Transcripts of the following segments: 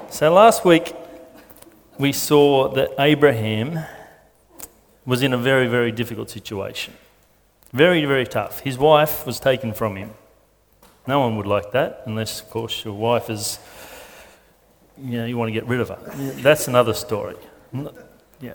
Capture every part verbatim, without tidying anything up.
So last week we saw that Abraham was in a very, very difficult situation. Very, very tough. His wife was taken from him. No one would like that, unless, of course, your wife is, you know, you want to get rid of her. That's another story. Yeah.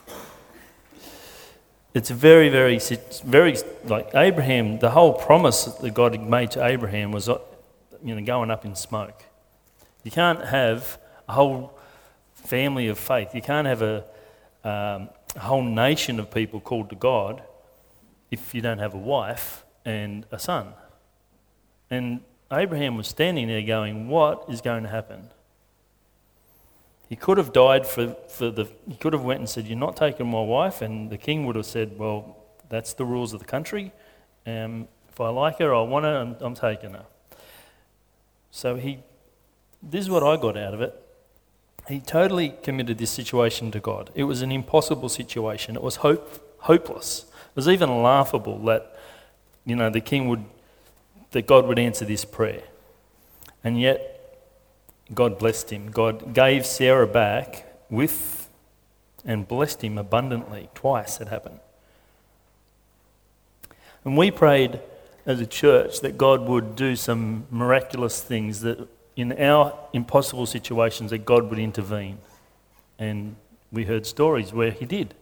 It's very, very, very, like Abraham, the whole promise that God had made to Abraham was, you know, going up in smoke. You can't have a whole family of faith. You can't have a, um, a whole nation of people called to God if you don't have a wife and a son. And Abraham was standing there going, what is going to happen? He could have died for, for the, he could have went and said, you're not taking my wife, and the king would have said, well, that's the rules of the country. Um, if I like her, I want her, I'm, I'm taking her. So he, this is what I got out of it. He totally committed this situation to God. It was an impossible situation. It was hope, hopeless. It was even laughable that, you know, the king would, that God would answer this prayer. And yet, God blessed him. God gave Sarah back with and blessed him abundantly. Twice it happened. And we prayed as a church that God would do some miraculous things, that in our impossible situations that God would intervene. And we heard stories where he did.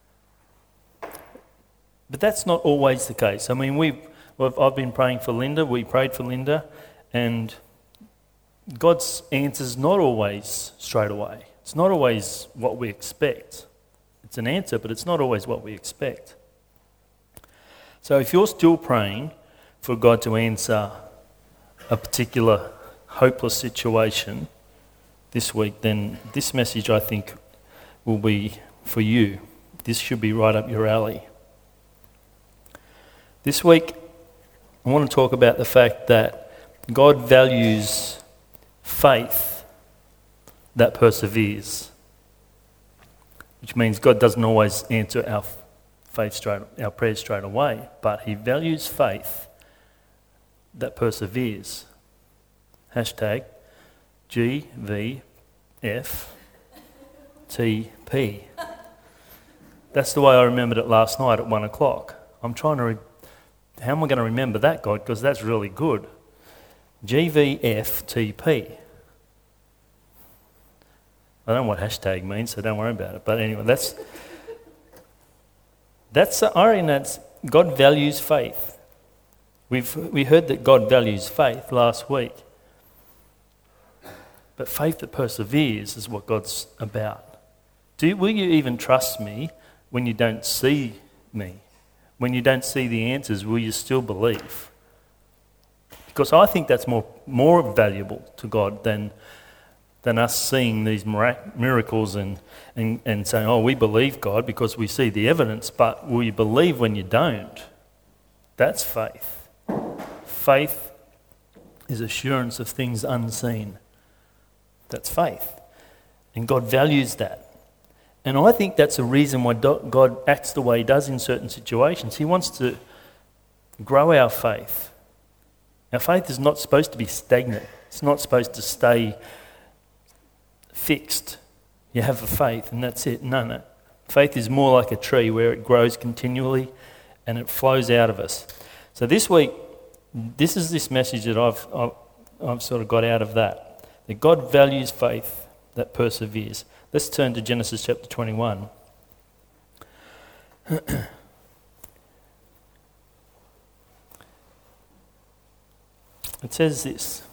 But that's not always the case. I mean, we've, we've, I've been praying for Linda, we prayed for Linda, and God's answer's not always straight away. It's not always what we expect. It's an answer, but it's not always what we expect. So if you're still praying for God to answer a particular hopeless situation this week, then this message, I think, will be for you. This should be right up your alley. This week, I want to talk about the fact that God values faith that perseveres, which means God doesn't always answer our faith straight, our prayers straight away, but he values faith that perseveres. Hashtag G V F T P. That's the way I remembered it last night at one o'clock. I'm trying to, re- how am I going to remember that, God? Because that's really good. G V F T P. I don't know what hashtag means, so don't worry about it. But anyway, that's, that's I reckon that's, God values faith. We've we heard that God values faith last week. But faith that perseveres is what God's about. Do, will you even trust me when you don't see me? When you don't see the answers, will you still believe? Because I think that's more more valuable to God than than us seeing these mirac- miracles and, and, and saying, oh, we believe God because we see the evidence, but will you believe when you don't? That's faith. Faith is assurance of things unseen. That's faith. And God values that. And I think that's a reason why God acts the way he does in certain situations. He wants to grow our faith. Our faith is not supposed to be stagnant. It's not supposed to stay fixed. You have a faith and that's it. No, no. Faith is more like a tree where it grows continually and it flows out of us. So this week, this is this message that I've, I've, I've sort of got out of that. That God values faith that perseveres. Let's turn to Genesis chapter twenty-one. It says this.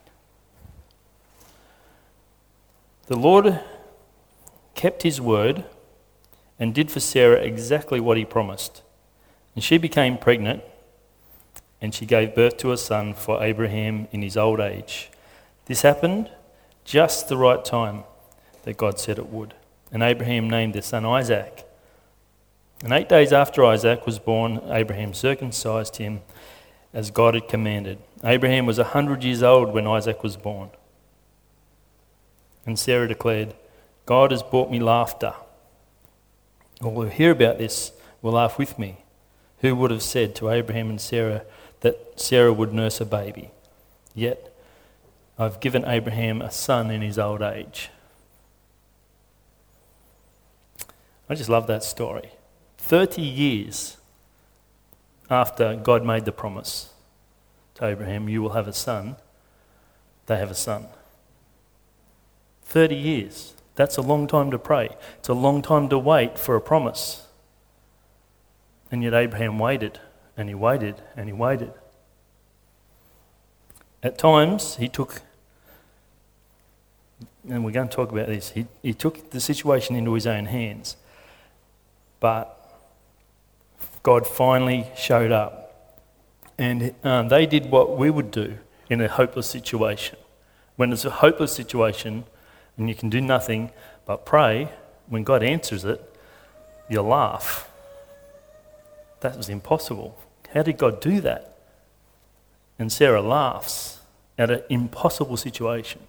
The Lord kept his word and did for Sarah exactly what he promised. And she became pregnant and she gave birth to a son for Abraham in his old age. This happened just the right time that God said it would. And Abraham named their son Isaac. And eight days after Isaac was born, Abraham circumcised him as God had commanded. Abraham was a hundred years old when Isaac was born. And Sarah declared, God has brought me laughter. All who hear about this will laugh with me. Who would have said to Abraham and Sarah that Sarah would nurse a baby? Yet I've given Abraham a son in his old age. I just love that story. thirty years after God made the promise to Abraham, you will have a son, they have a son. thirty years. That's a long time to pray. It's a long time to wait for a promise. And yet Abraham waited, and he waited, and he waited. At times, he took, and we're going to talk about this, he, he took the situation into his own hands. But God finally showed up. And um, they did what we would do in a hopeless situation. When it's a hopeless situation and you can do nothing but pray, when God answers it, you laugh. That was impossible. How did God do that? And Sarah laughs at an impossible situation.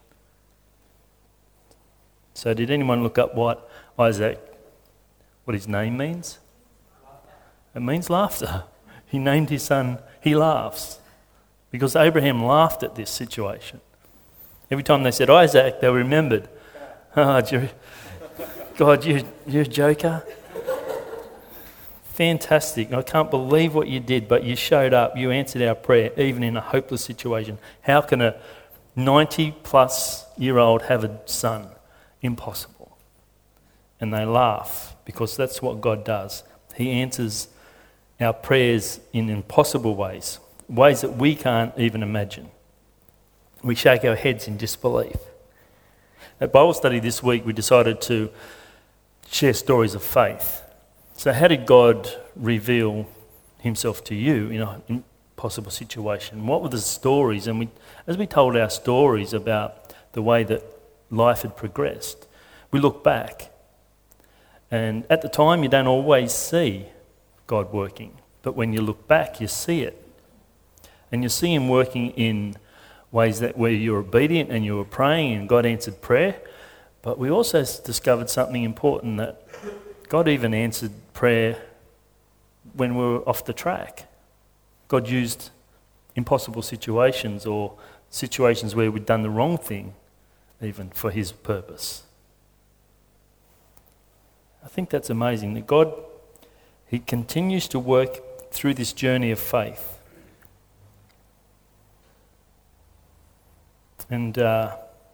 So did anyone look up what Isaac, what his name means? It means laughter. He named his son, he laughs. Because Abraham laughed at this situation. Every time they said Isaac, they remembered, oh, God, you, you're a joker. Fantastic. I can't believe what you did, but you showed up. You answered our prayer, even in a hopeless situation. How can a ninety-plus-year-old have a son? Impossible. And they laugh, because that's what God does. He answers our prayers in impossible ways, ways that we can't even imagine. We shake our heads in disbelief. At Bible study this week, we decided to share stories of faith. So how did God reveal himself to you in an impossible situation? What were the stories? And we, as we told our stories about the way that life had progressed, we look back. And at the time, you don't always see God working. But when you look back, you see it. And you see him working in ways that where you're obedient and you were praying and God answered prayer. But we also discovered something important, that God even answered prayer when we were off the track. God used impossible situations, or situations where we'd done the wrong thing, even for his purpose. I think that's amazing, that God, he continues to work through this journey of faith. And uh,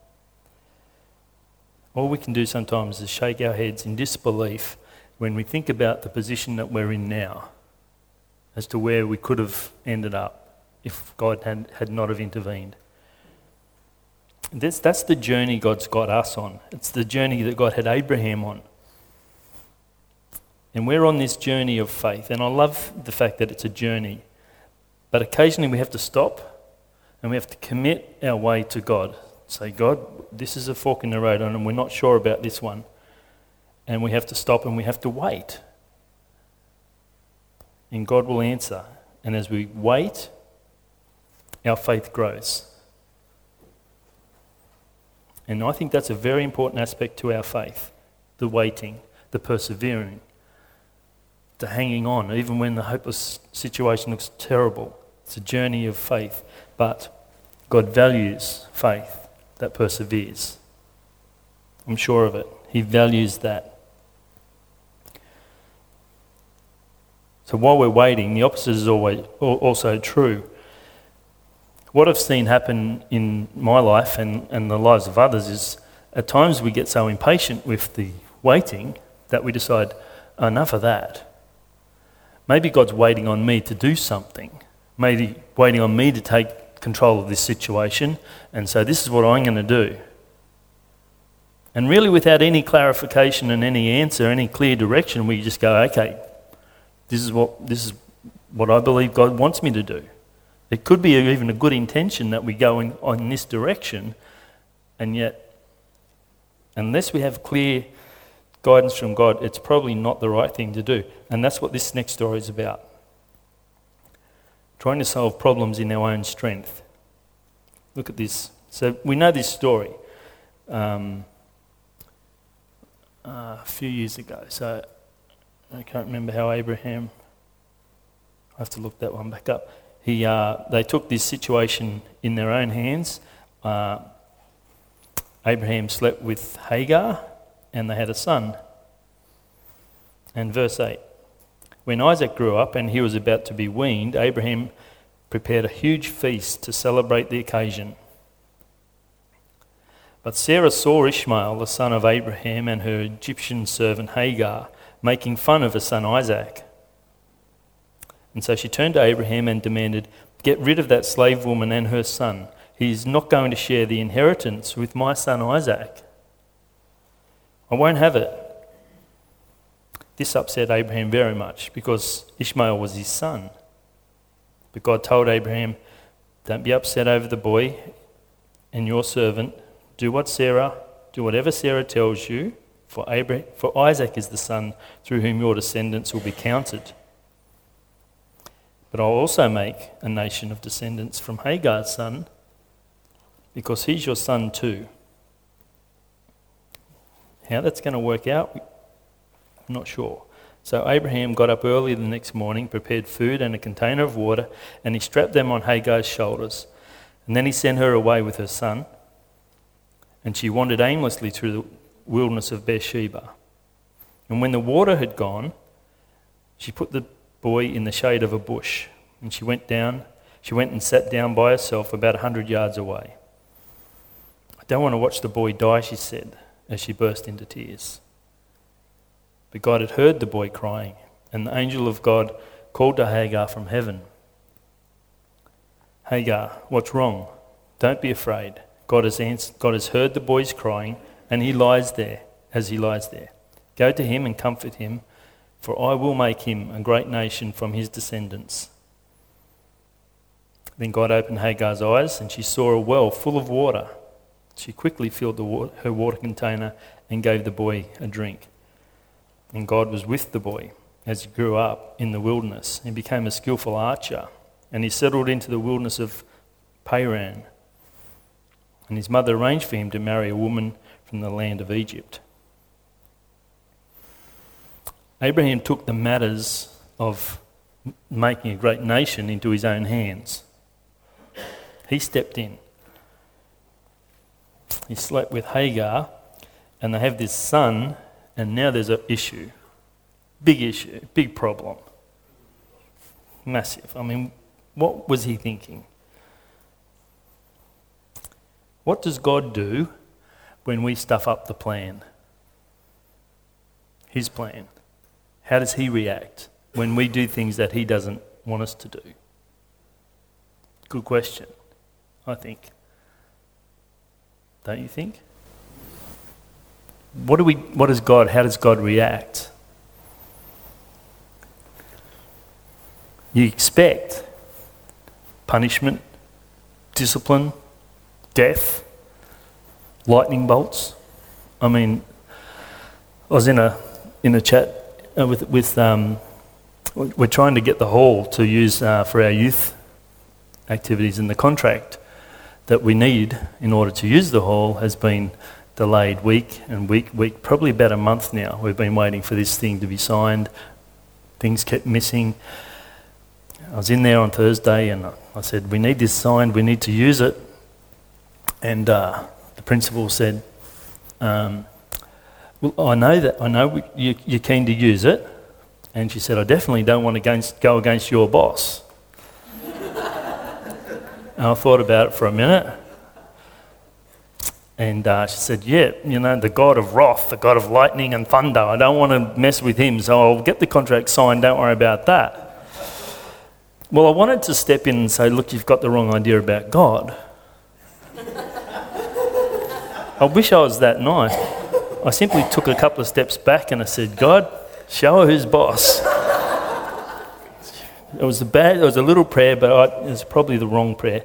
all we can do sometimes is shake our heads in disbelief when we think about the position that we're in now, as to where we could have ended up if God had, had not have intervened. That's, that's the journey God's got us on. It's the journey that God had Abraham on. And we're on this journey of faith. And I love the fact that it's a journey. But occasionally we have to stop and we have to commit our way to God. Say, God, this is a fork in the road and we're not sure about this one. And we have to stop and we have to wait. And God will answer. And as we wait, our faith grows. And I think that's a very important aspect to our faith. The waiting, the persevering, the hanging on, even when the hopeless situation looks terrible. It's a journey of faith. But God values faith that perseveres. I'm sure of it. He values that. So while we're waiting, the opposite is always also true. What I've seen happen in my life and, and the lives of others is, at times we get so impatient with the waiting that we decide, enough of that. Maybe God's waiting on me to do something. Maybe waiting on me to take control of this situation, and so this is what I'm going to do. And really, without any clarification and any answer, any clear direction, we just go, okay, this is what this is what I believe God wants me to do. It could be even a good intention that we go in, in this direction, and yet, unless we have clear guidance from God, it's probably not the right thing to do. And that's what this next story is about. Trying to solve problems in our own strength. Look at this. So we know this story um, uh, a few years ago. So I can't remember how Abraham, I have to look that one back up. He, uh, they took this situation in their own hands. uh, Abraham slept with Hagar and they had a son. And verse eight, when Isaac grew up and he was about to be weaned, Abraham prepared a huge feast to celebrate the occasion. But Sarah saw Ishmael, the son of Abraham, and her Egyptian servant Hagar, making fun of her son Isaac. And so she turned to Abraham and demanded, "Get rid of that slave woman and her son. He is not going to share the inheritance with my son Isaac. I won't have it." This upset Abraham very much because Ishmael was his son. But God told Abraham, "Don't be upset over the boy and your servant. Do what Sarah, do whatever Sarah tells you, for Abraham, for Isaac is the son through whom your descendants will be counted. But I'll also make a nation of descendants from Hagar's son, because he's your son too." How that's going to work out, I'm not sure. So Abraham got up early the next morning, prepared food and a container of water, and he strapped them on Hagar's shoulders. And then he sent her away with her son, and she wandered aimlessly through the wilderness of Beersheba. And when the water had gone, she put the boy in the shade of a bush, and she went down. She went and sat down by herself about a hundred yards away. "I don't want to watch the boy die," she said, as she burst into tears. But God had heard the boy crying, and the angel of God called to Hagar from heaven. "Hagar, what's wrong? Don't be afraid. God has answered, God has heard the boy's crying, and he lies there, as he lies there. Go to him and comfort him, for I will make him a great nation from his descendants." Then God opened Hagar's eyes, and she saw a well full of water. She quickly filled the water, her water container and gave the boy a drink. And God was with the boy as he grew up in the wilderness. He became a skillful archer, and he settled into the wilderness of Paran. And his mother arranged for him to marry a woman from the land of Egypt. Abraham took the matters of making a great nation into his own hands. He stepped in. He slept with Hagar, and they have this son, and now there's an issue. Big issue, big problem. Massive. I mean, what was he thinking? What does God do when we stuff up the plan? His plan. How does he react when we do things that he doesn't want us to do? Good question, I think. Don't you think? What do we? What does God? How does God react? You expect punishment, discipline, death, lightning bolts. I mean, I was in a in a chat uh, with with um, we're trying to get the hall to use uh, for our youth activities, and the contract that we need in order to use the hall has been delayed week and week, week, probably about a month now. We've been waiting for this thing to be signed. Things kept missing. I was in there on Thursday and I said, "We need this signed, we need to use it." And uh, the principal said, um, "Well, I know that, I know you, you're keen to use it." And she said, "I definitely don't want to against, go against your boss." And I thought about it for a minute. And uh, she said, "Yeah, you know, the God of wrath, the God of lightning and thunder, I don't want to mess with him, so I'll get the contract signed, don't worry about that." Well, I wanted to step in and say, "Look, you've got the wrong idea about God." I wish I was that nice. I simply took a couple of steps back and I said, "God, show her who's boss." It was a bad, it was a little prayer, but I, it was probably the wrong prayer.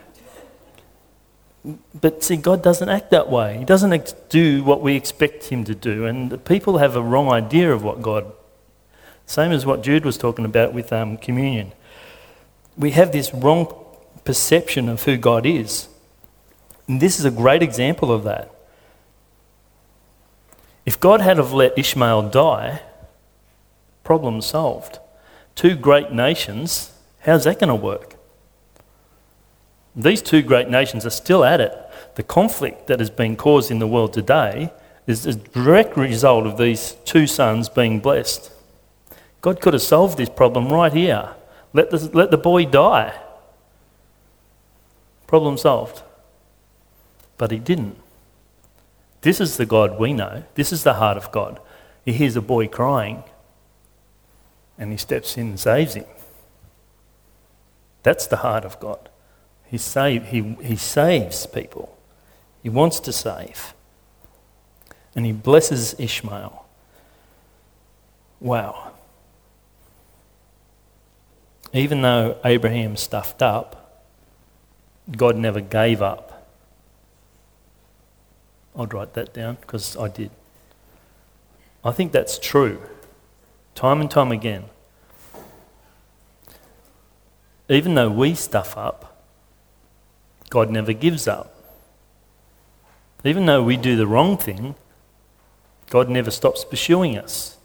But see, God doesn't act that way. He doesn't ex- do what we expect him to do, and the people have a wrong idea of what God. Same as what Jude was talking about with um, communion. We have this wrong perception of who God is, and this is a great example of that. If God had have let Ishmael die, problem solved. Two great nations, how's that going to work? These two great nations are still at it. the conflict that has been caused in the world today is a direct result of these two sons being blessed. God could have solved this problem right here. Let the, let the boy die. Problem solved. But he didn't. This is the God we know. This is the heart of God. He hears a boy crying and he steps in and saves him. That's the heart of God. He, save, he, he saves people. He wants to save. And he blesses Ishmael. Wow. Even though Abraham stuffed up, God never gave up. I'd write that down because I did. I think that's true. Time and time again. Even though we stuff up, God never gives up. Even though we do the wrong thing, God never stops pursuing us.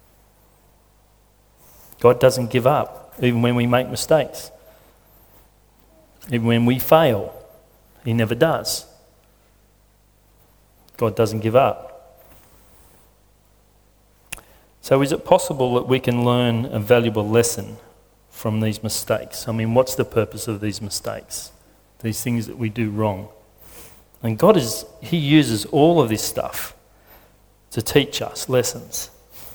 God doesn't give up, even when we make mistakes. Even when we fail, he never does. God doesn't give up. So is it possible that we can learn a valuable lesson from these mistakes? I mean, what's the purpose of these mistakes? These things that we do wrong. And God is, he uses all of this stuff to teach us lessons.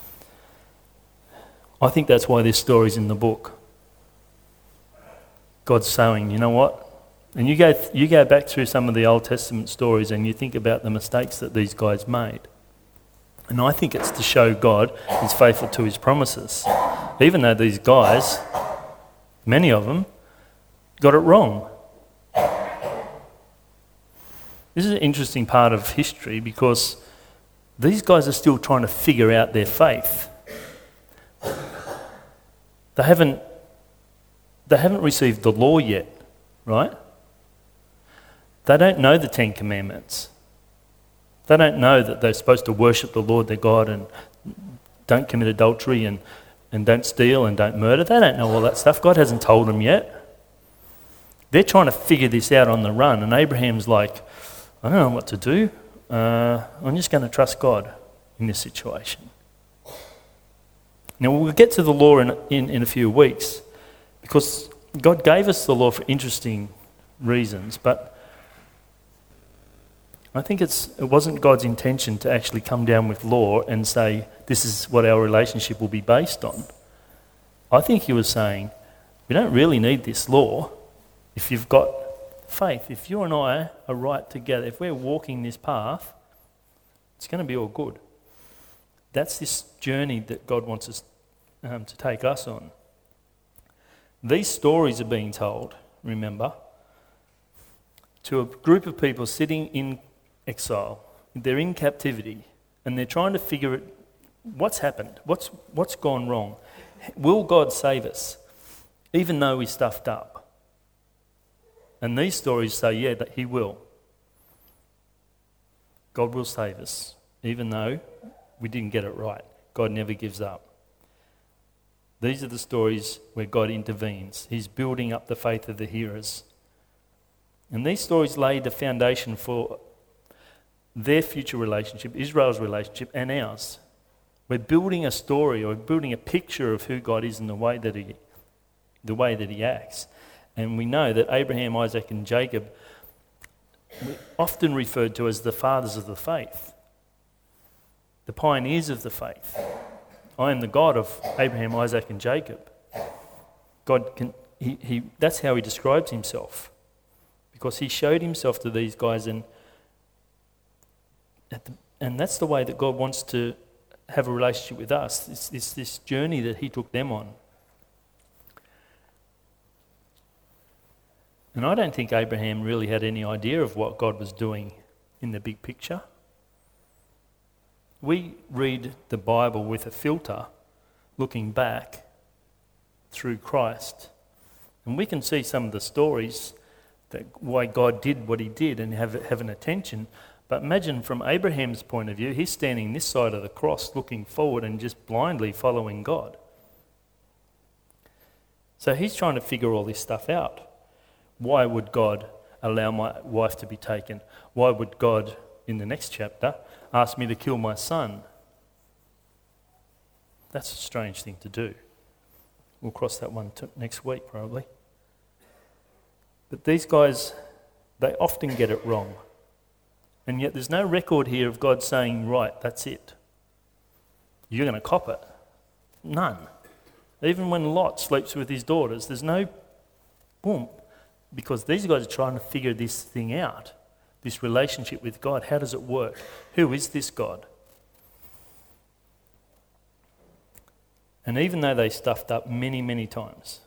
I think that's why this story's in the book. God's saying, you know what? And you go, you go back through some of the Old Testament stories and you think about the mistakes that these guys made. And I think it's to show God is faithful to his promises. Even though these guys, many of them, got it wrong. This is an interesting part of history because these guys are still trying to figure out their faith. They haven't, they haven't received the law yet, right? They don't know the Ten Commandments. They don't know that they're supposed to worship the Lord their God and don't commit adultery and, and don't steal and don't murder. They don't know all that stuff. God hasn't told them yet. They're trying to figure this out on the run, and Abraham's like, I don't know what to do. Uh, I'm just going to trust God in this situation. Now, we'll get to the law in, in, in a few weeks because God gave us the law for interesting reasons, but I think it's it wasn't God's intention to actually come down with law and say, this is what our relationship will be based on. I think he was saying, we don't really need this law if you've got faith. If you and I are right together, if we're walking this path, it's going to be all good. That's this journey that God wants us um, to take us on. These stories are being told, remember, to a group of people sitting in exile. They're in captivity and they're trying to figure it, what's happened, what's what's gone wrong. Will God save us even though we stuffed up? And these stories say, yeah, that he will. God will save us even though we didn't get it right. God never gives up. These are the stories where God intervenes. He's building up the faith of the hearers. And these stories lay the foundation for their future relationship, Israel's relationship, and ours. We're building a story, or we're building a picture of who God is and the way that he, the way that he acts. And we know that Abraham, Isaac, and Jacob were often referred to as the fathers of the faith, the pioneers of the faith. I am the God of Abraham, Isaac, and Jacob. God can, he, he, that's how he describes himself, because he showed himself to these guys, and At the, and that's the way that God wants to have a relationship with us. It's, it's this journey that he took them on. And I don't think Abraham really had any idea of what God was doing in the big picture. We read the Bible with a filter, looking back through Christ. And we can see some of the stories that why God did what he did and have, have an attention. But imagine from Abraham's point of view, he's standing this side of the cross looking forward and just blindly following God. So he's trying to figure all this stuff out. Why would God allow my wife to be taken? Why would God, in the next chapter, ask me to kill my son? That's a strange thing to do. We'll cross that one t- next week, probably. But these guys, they often get it wrong. And yet there's no record here of God saying, right, that's it. You're going to cop it. None. Even when Lot sleeps with his daughters, there's no boom. Because these guys are trying to figure this thing out. This relationship with God. How does it work? Who is this God? And even though they stuffed up many, many times,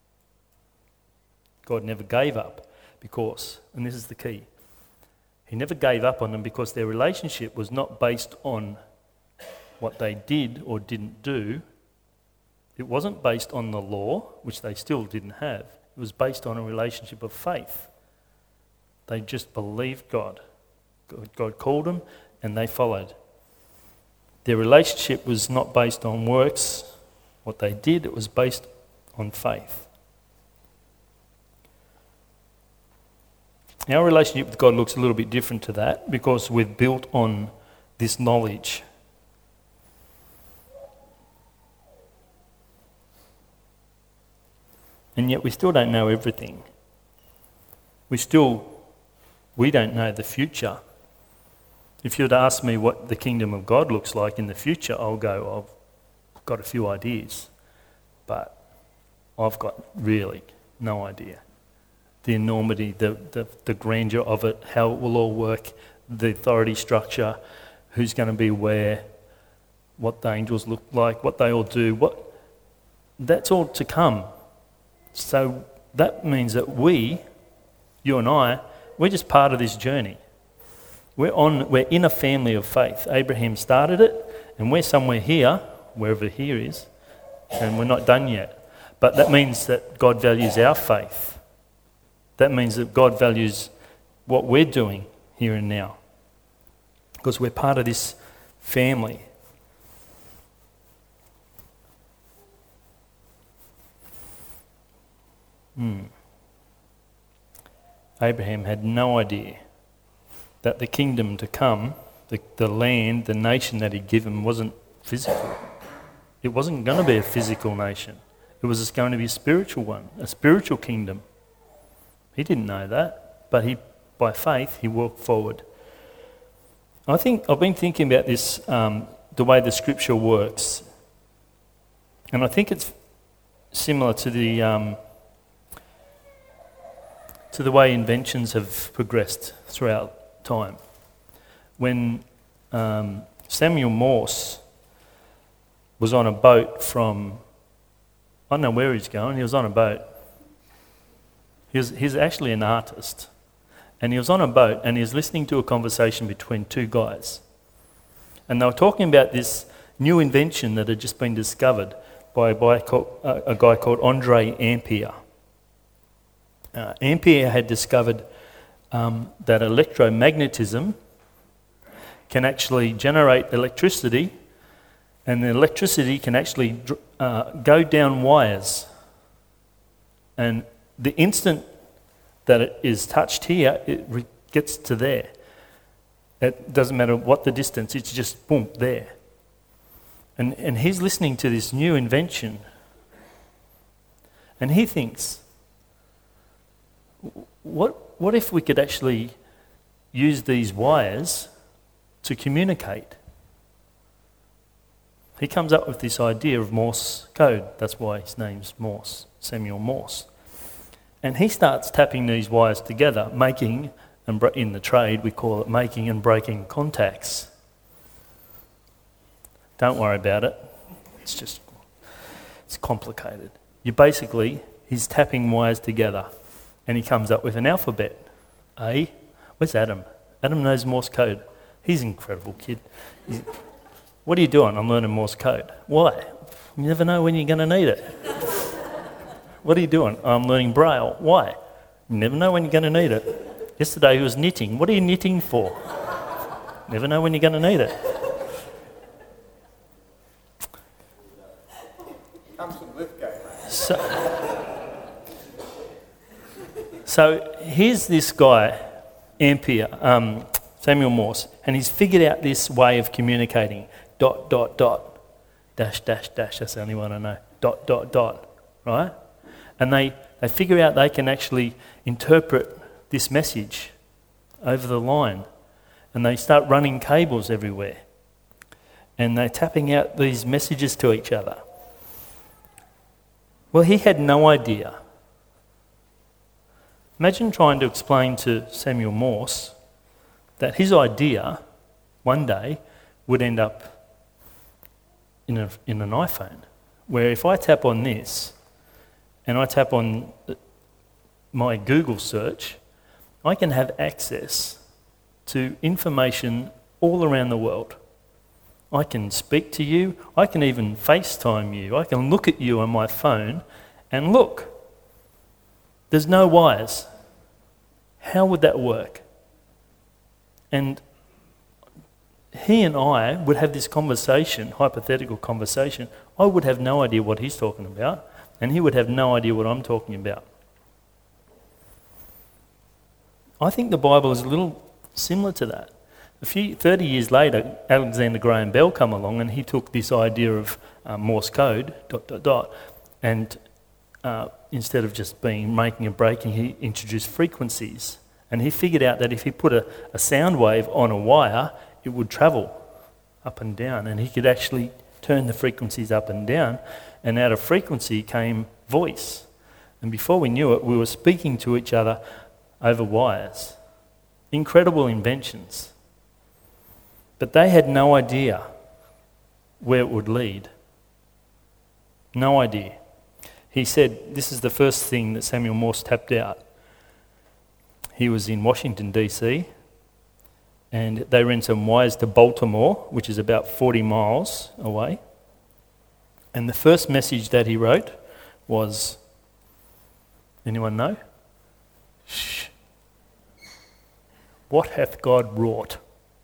God never gave up because, and this is the key, he never gave up on them because their relationship was not based on what they did or didn't do. It wasn't based on the law, which they still didn't have. It was based on a relationship of faith. They just believed God. God called them and they followed. Their relationship was not based on works, what they did, it was based on faith. Our relationship with God looks a little bit different to that because we're built on this knowledge. And yet we still don't know everything. We still, we don't know the future. If you were to ask me what the kingdom of God looks like in the future, I'll go, I've got a few ideas, but I've got really no idea. The enormity, the, the, the grandeur of it, how it will all work, the authority structure, who's going to be where, what the angels look like, what they all do, what that's all to come. So that means that we, you and I, we're just part of this journey. We're on, we're in a family of faith. Abraham started it, and we're somewhere here, wherever here is, and we're not done yet. But that means that God values our faith. That means that God values what we're doing here and now. Because we're part of this family. Hmm. Abraham had no idea that the kingdom to come, the, the land, the nation that he'd given wasn't physical. It wasn't going to be a physical nation. It was just going to be a spiritual one, a spiritual kingdom. He didn't know that, but he, by faith, he walked forward. I think I've been thinking about this, um, the way the scripture works, and I think it's similar to the um, to the way inventions have progressed throughout time. When um, Samuel Morse was on a boat from, I don't know where he's going, he was on a boat. He was, he's actually an artist. And he was on a boat and he was listening to a conversation between two guys. And they were talking about this new invention that had just been discovered by a guy called, uh, a guy called Andre Ampere. Uh, Ampere had discovered um, that electromagnetism can actually generate electricity, and the electricity can actually uh, go down wires. And the instant that it is touched here, it re- gets to there. It doesn't matter what the distance, it's just boom, there. And, and he's listening to this new invention. And he thinks, what, what if we could actually use these wires to communicate? He comes up with this idea of Morse code. That's why his name's Morse, Samuel Morse. And he starts tapping these wires together, making, and bre- in the trade we call it making and breaking contacts. Don't worry about it. It's just, it's complicated. You basically, he's tapping wires together and he comes up with an alphabet. A, where's Adam? Adam knows Morse code. He's an incredible kid. He's, what are you doing? I'm learning Morse code. Why? You never know when you're going to need it. What are you doing? I'm learning Braille. Why? You never know when you're going to need it. Yesterday he was knitting. What are you knitting for? Never know when you're going to need it. Comes from Lithgow, mate. So, So here's this guy, Ampere, um, Samuel Morse, and he's figured out this way of communicating. Dot, dot, dot, dash, dash, dash, that's the only one I know. Dot, dot, dot, right? And they, they figure out they can actually interpret this message over the line. And they start running cables everywhere. And they're tapping out these messages to each other. Well, he had no idea. Imagine trying to explain to Samuel Morse that his idea one day would end up in, a, in an iPhone, where if I tap on this and I tap on my Google search, I can have access to information all around the world. I can speak to you, I can even FaceTime you, I can look at you on my phone and look. There's no wires. How would that work? And he and I would have this conversation, hypothetical conversation. I would have no idea what he's talking about, and he would have no idea what I'm talking about. I think the Bible is a little similar to that. A few, thirty years later, Alexander Graham Bell came along and he took this idea of uh, Morse code, dot, dot, dot, and uh, instead of just being making and breaking, he introduced frequencies. And he figured out that if he put a, a sound wave on a wire, it would travel up and down. And he could actually turn the frequencies up and down. And out of frequency came voice. And before we knew it, we were speaking to each other over wires. Incredible inventions. But they had no idea where it would lead. No idea. He said this is the first thing that Samuel Morse tapped out. He was in Washington, D C, and they ran some wires to Baltimore, which is about forty miles away. And the first message that he wrote was, anyone know? Shh. What hath God wrought?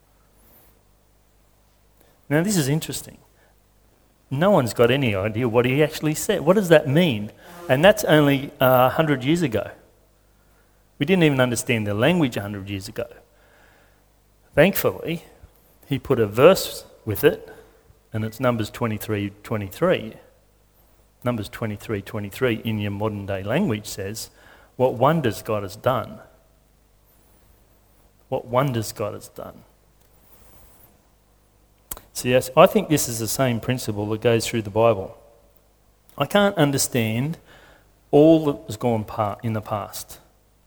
Now this is interesting. No one's got any idea what he actually said. What does that mean? And that's only uh, one hundred years ago. We didn't even understand the language one hundred years ago. Thankfully, he put a verse with it, and it's Numbers twenty-three twenty-three. Numbers twenty-three twenty-three in your modern day language says, what wonders God has done. What wonders God has done. So yes, I think this is the same principle that goes through the Bible. I can't understand all that has gone part in the past.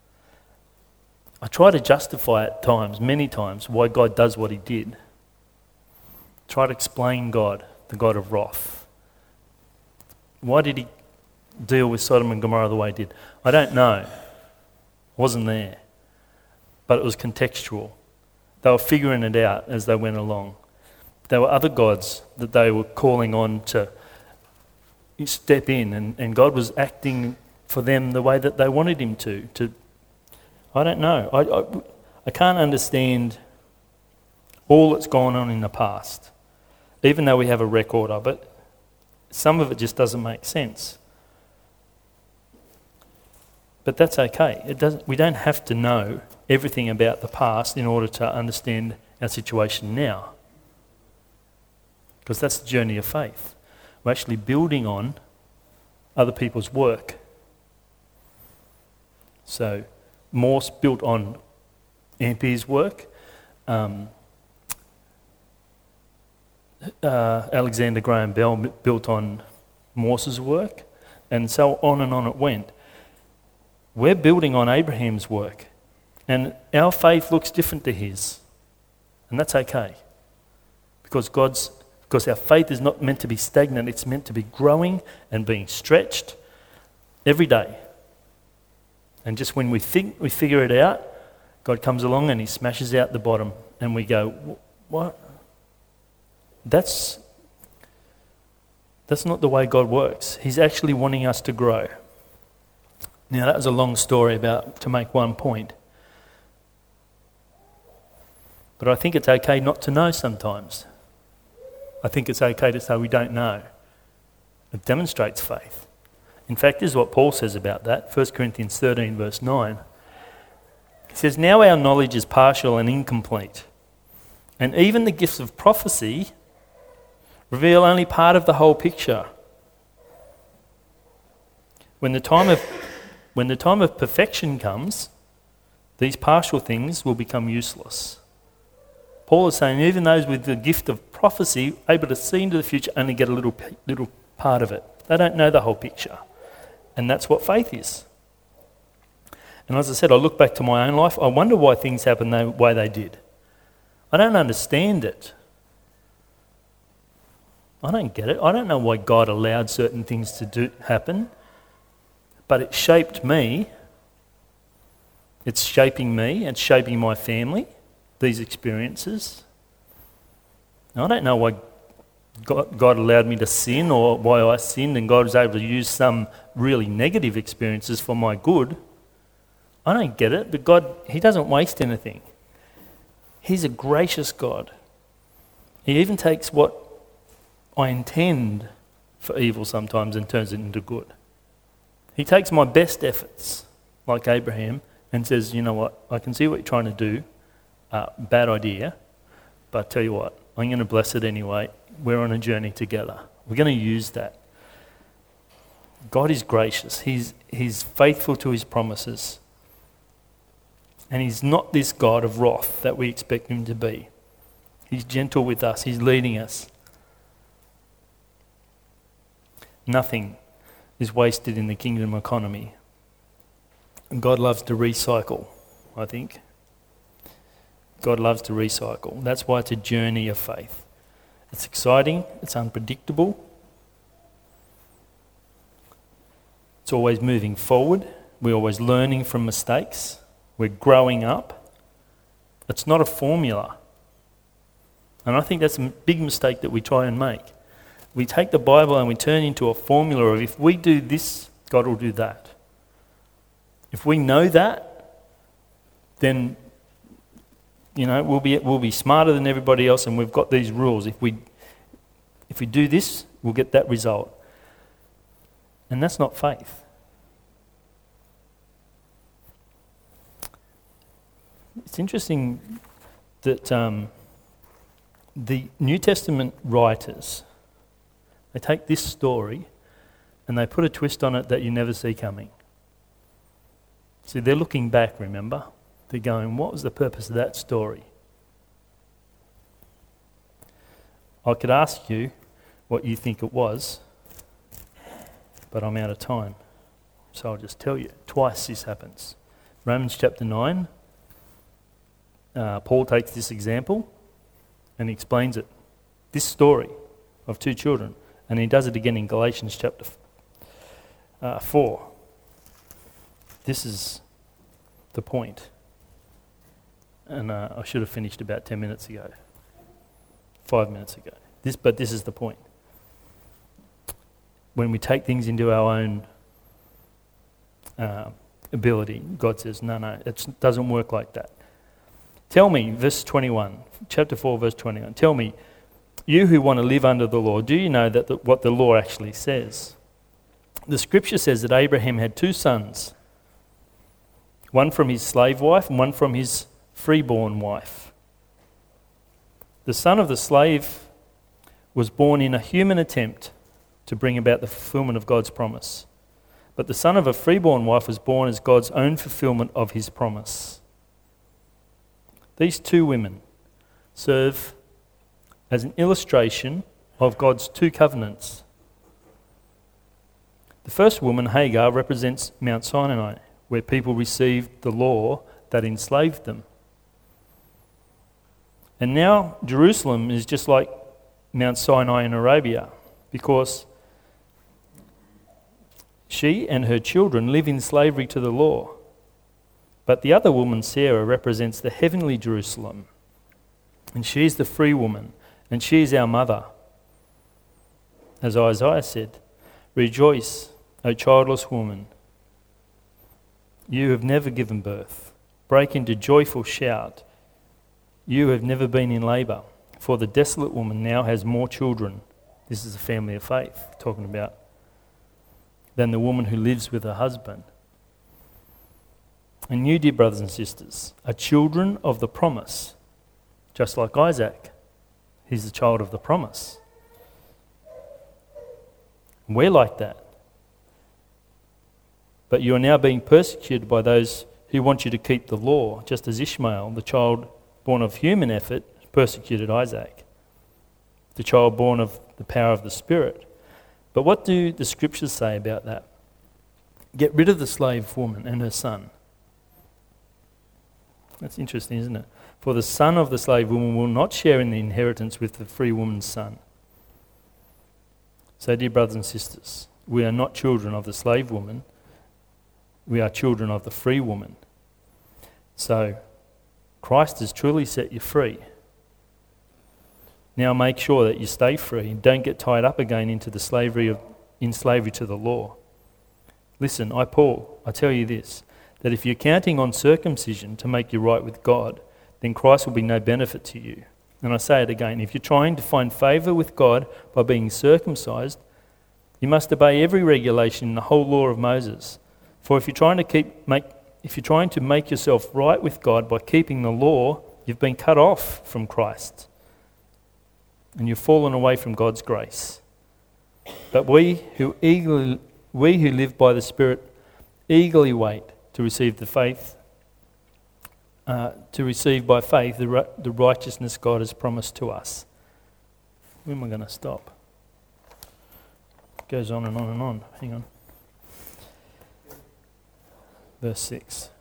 I try to justify at times, many times, why God does what he did. Try to explain God, the God of wrath. Why did he deal with Sodom and Gomorrah the way he did? I don't know. I wasn't there. But it was contextual. They were figuring it out as they went along. There were other gods that they were calling on to step in, and, and God was acting for them the way that they wanted him to. to I don't know. I, I, I can't understand all that's gone on in the past. Even though we have a record of it, some of it just doesn't make sense. But that's okay. It doesn't. We don't have to know everything about the past in order to understand our situation now. Because that's the journey of faith. We're actually building on other people's work. So Morse built on Ampere's work. Um, uh, Alexander Graham Bell built on Morse's work. And so on and on it went. We're building on Abraham's work. And our faith looks different to his. And that's okay. Because God's Because our faith is not meant to be stagnant, it's meant to be growing and being stretched every day. And just when we think we figure it out, God comes along and he smashes out the bottom and we go, what? That's, that's not the way God works. He's actually wanting us to grow. Now that was a long story about to make one point. But I think it's okay not to know sometimes. I think it's okay to say we don't know. It demonstrates faith. In fact, this is what Paul says about that. First Corinthians thirteen verse nine. He says, now our knowledge is partial and incomplete, and even the gifts of prophecy reveal only part of the whole picture. When the time of, when the time of perfection comes, these partial things will become useless. Paul is saying even those with the gift of prophecy, able to see into the future, only get a little, little part of it. They don't know the whole picture. And that's what faith is. And as I said, I look back to my own life, I wonder why things happened the way they did. I don't understand it. I don't get it. I don't know why God allowed certain things to do happen, but it shaped me. It's shaping me, it's shaping my family, these experiences. Now, I don't know why God, God allowed me to sin or why I sinned, and God was able to use some really negative experiences for my good. I don't get it, but God, He doesn't waste anything. He's a gracious God. He even takes what I intend for evil sometimes and turns it into good. He takes my best efforts, like Abraham, and says, you know what, I can see what you're trying to do, uh, bad idea, but I tell you what, I'm going to bless it anyway. We're on a journey together. We're going to use that. God is gracious. He's, he's faithful to His promises. And He's not this God of wrath that we expect Him to be. He's gentle with us. He's leading us. Nothing is wasted in the kingdom economy. And God loves to recycle, I think. God loves to recycle. That's why it's a journey of faith. It's exciting. It's unpredictable. It's always moving forward. We're always learning from mistakes. We're growing up. It's not a formula. And I think that's a big mistake that we try and make. We take the Bible and we turn into a formula of if we do this, God will do that. If we know that, then, you know, we'll be we'll be smarter than everybody else, and we've got these rules. If we if we do this, we'll get that result. And that's not faith. It's interesting that um, the New Testament writers, they take this story and they put a twist on it that you never see coming. See, they're looking back, remember? They're going, what was the purpose of that story? I could ask you what you think it was, but I'm out of time. So I'll just tell you. Twice this happens. Romans chapter nine, uh, Paul takes this example and he explains it. This story of two children. And he does it again in Galatians chapter uh, four. This is the point. And uh, I should have finished about ten minutes ago. Five minutes ago. This, but this is the point. When we take things into our own uh, ability, God says, no, no, it doesn't work like that. Tell me, verse twenty-one, chapter four, verse twenty-one, tell me, you who want to live under the law, do you know that the, what the law actually says? The scripture says that Abraham had two sons, one from his slave wife and one from his freeborn wife. The son of the slave was born in a human attempt to bring about the fulfillment of God's promise. But the son of a freeborn wife was born as God's own fulfillment of His promise. These two women serve as an illustration of God's two covenants. The first woman, Hagar, represents Mount Sinai, where people received the law that enslaved them. And now Jerusalem is just like Mount Sinai in Arabia, because she and her children live in slavery to the law. But the other woman, Sarah, represents the heavenly Jerusalem, and she is the free woman, and she is our mother. As Isaiah said, rejoice, O childless woman. You have never given birth. Break into joyful shout. You have never been in labour. For the desolate woman now has more children. This is a family of faith, talking about, than the woman who lives with her husband. And you, dear brothers and sisters, are children of the promise, just like Isaac. He's the child of the promise. We're like that. But you are now being persecuted by those who want you to keep the law, just as Ishmael, the child born of human effort, persecuted Isaac, the child born of the power of the Spirit. But what do the scriptures say about that? Get rid of the slave woman and her son. That's interesting, isn't it? For the son of the slave woman will not share in the inheritance with the free woman's son. So, dear brothers and sisters, we are not children of the slave woman. We are children of the free woman. So, Christ has truly set you free. Now make sure that you stay free. Don't get tied up again into the slavery of, in slavery to the law. Listen, I, Paul, I tell you this, that if you're counting on circumcision to make you right with God, then Christ will be no benefit to you. And I say it again, if you're trying to find favour with God by being circumcised, you must obey every regulation in the whole law of Moses. For if you're trying to keep make if you're trying to make yourself right with God by keeping the law, you've been cut off from Christ. And you've fallen away from God's grace. But we who eagerly we who live by the Spirit eagerly wait to receive the faith Uh, to receive by faith the, ri- the righteousness God has promised to us. When am I going to stop? It goes on and on and on. Hang on. Verse six.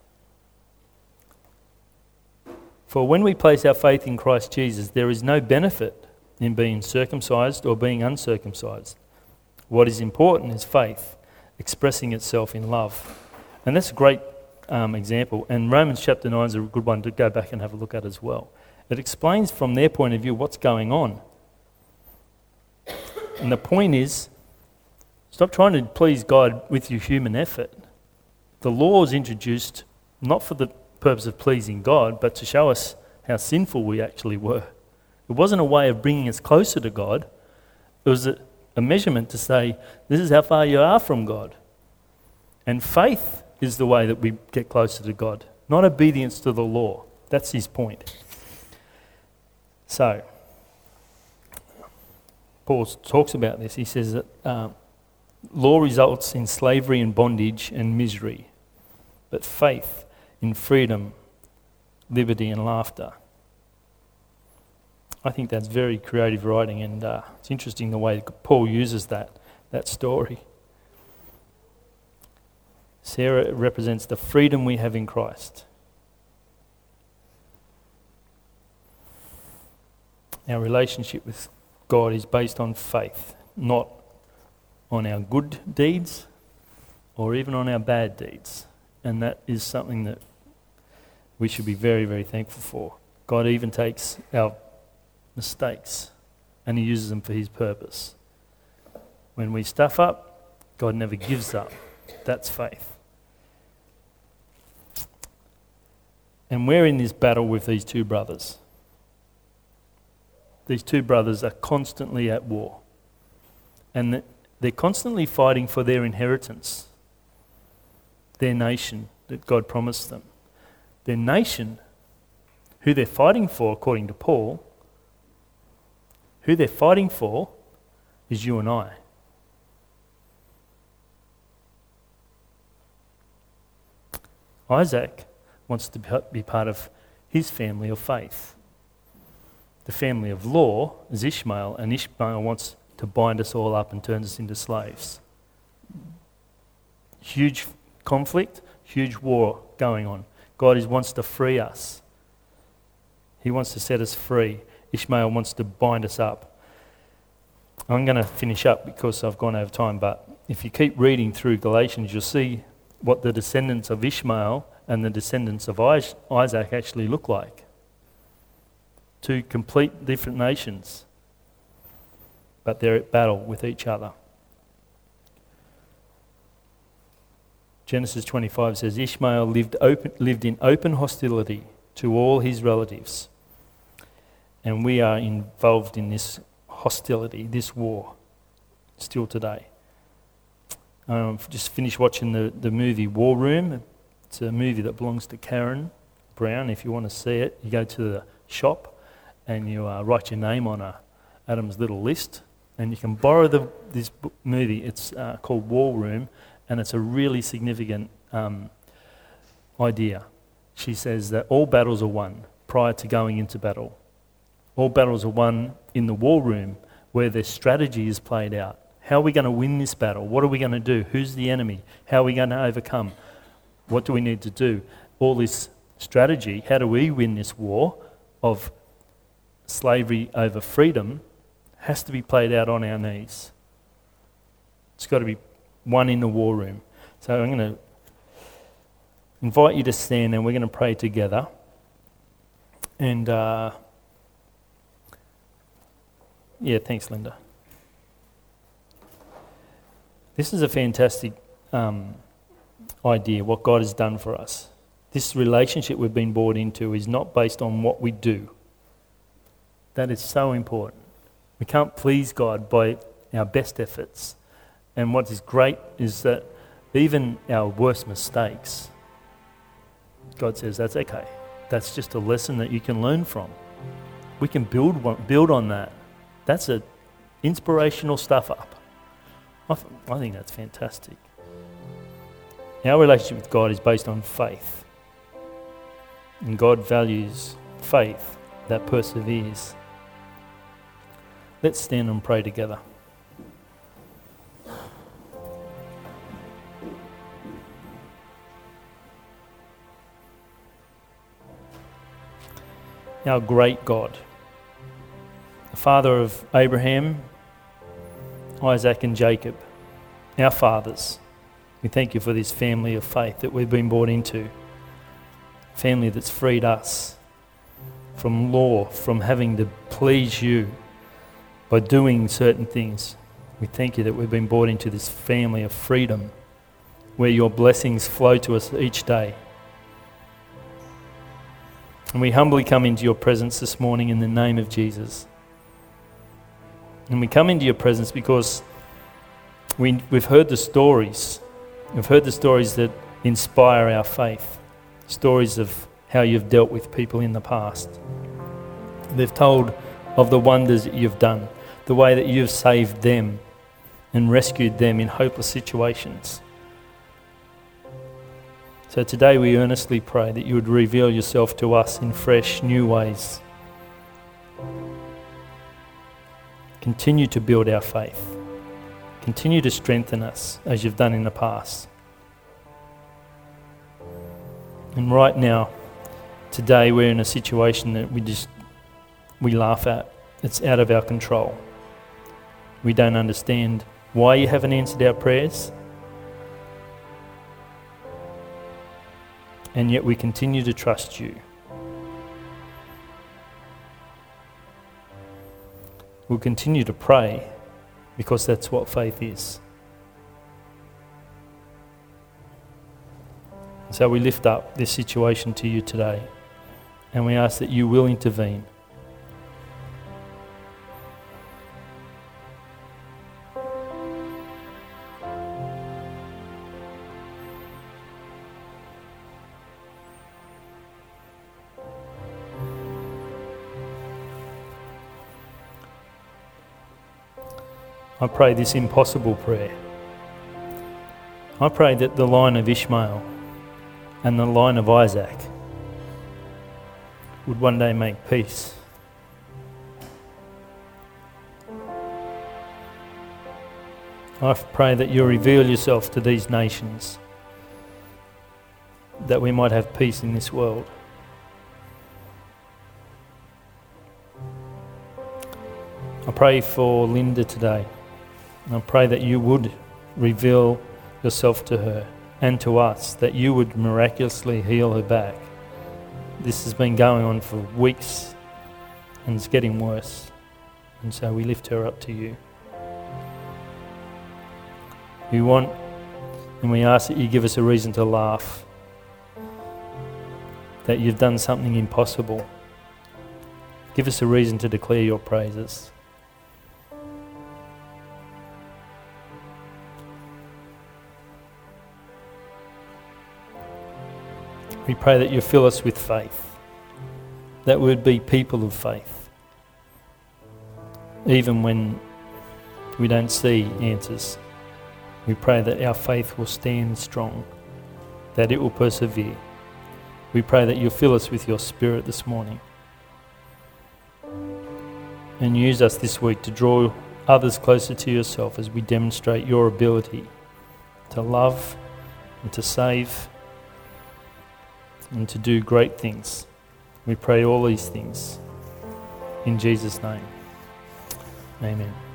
For when we place our faith in Christ Jesus, there is no benefit in being circumcised or being uncircumcised. What is important is faith, expressing itself in love. And that's a great Um, example, and Romans chapter nine is a good one to go back and have a look at as well. It explains from their point of view what's going on. And the point is, stop trying to please God with your human effort. The law was introduced not for the purpose of pleasing God, but to show us how sinful we actually were. It wasn't a way of bringing us closer to God. It was a, a measurement to say, this is how far you are from God. And faith is the way that we get closer to God, not obedience to the law. That's his point. So, Paul talks about this. He says that um, law results in slavery and bondage and misery, but faith in freedom, liberty and laughter. I think that's very creative writing, and uh, it's interesting the way Paul uses that, that story. Sarah represents the freedom we have in Christ. Our relationship with God is based on faith, not on our good deeds or even on our bad deeds. And that is something that we should be very, very thankful for. God even takes our mistakes and he uses them for his purpose. When we stuff up, God never gives up. That's faith. And we're in this battle with these two brothers. These two brothers are constantly at war. And they're constantly fighting for their inheritance, their nation that God promised them. Their nation, who they're fighting for, according to Paul, who they're fighting for is you and I. Isaac wants to be part of his family of faith. The family of law is Ishmael, and Ishmael wants to bind us all up and turn us into slaves. Huge conflict, huge war going on. God is, wants to free us. He wants to set us free. Ishmael wants to bind us up. I'm going to finish up because I've gone over time, but if you keep reading through Galatians, you'll see what the descendants of Ishmael and the descendants of Isaac actually look like. Two complete different nations, but they're at battle with each other. Genesis twenty-five says, Ishmael lived, open, lived in open hostility to all his relatives. And we are involved in this hostility, this war, still today. Um, just finished watching the, the movie War Room. It's a movie that belongs to Karen Brown. If you want to see it, you go to the shop and you uh, write your name on a Adam's Little List, and you can borrow the, this book, movie. It's uh, called War Room, and it's a really significant um, idea. She says that all battles are won prior to going into battle. All battles are won in the war room where their strategy is played out. How are we going to win this battle? What are we going to do? Who's the enemy? How are we going to overcome? What do we need to do? All this strategy, how do we win this war of slavery over freedom, has to be played out on our knees. It's got to be won in the war room. So I'm going to invite you to stand and we're going to pray together. And uh, yeah, thanks, Linda. This is a fantastic um, idea, what God has done for us. This relationship we've been brought into is not based on what we do. That is so important. We can't please God by our best efforts. And what is great is that even our worst mistakes, God says that's okay. That's just a lesson that you can learn from. We can build one, build on that. That's a inspirational stuff up. I, th- I think that's fantastic. Our relationship with God is based on faith. And God values faith that perseveres. Let's stand and pray together. Our great God, the Father of Abraham, Isaac and Jacob, our fathers, we thank you for this family of faith that we've been brought into. Family that's freed us from law, from having to please you by doing certain things. We thank you that we've been brought into this family of freedom where your blessings flow to us each day. And we humbly come into your presence this morning in the name of Jesus. And we come into your presence because we, we've heard the stories. We've heard the stories that inspire our faith. Stories of how you've dealt with people in the past. They've told of the wonders that you've done, the way that you've saved them and rescued them in hopeless situations. So today we earnestly pray that you would reveal yourself to us in fresh, new ways. Continue to build our faith. Continue to strengthen us as you've done in the past. And right now, today we're in a situation that we just, we laugh at. It's out of our control. We don't understand why you haven't answered our prayers. And yet we continue to trust you. We'll continue to pray because that's what faith is. So we lift up this situation to you today and we ask that you will intervene. I pray this impossible prayer. I pray that the line of Ishmael and the line of Isaac would one day make peace. I pray that you reveal yourself to these nations, that we might have peace in this world. I pray for Linda today. I pray that you would reveal yourself to her and to us, that you would miraculously heal her back. This has been going on for weeks and it's getting worse. And so we lift her up to you. We want and we ask that you give us a reason to laugh, that you've done something impossible. Give us a reason to declare your praises. We pray that you fill us with faith, that we'd be people of faith, even when we don't see answers. We pray that our faith will stand strong, that it will persevere. We pray that you'll fill us with your Spirit this morning and use us this week to draw others closer to yourself as we demonstrate your ability to love and to save and to do great things. We pray all these things in Jesus' name. Amen.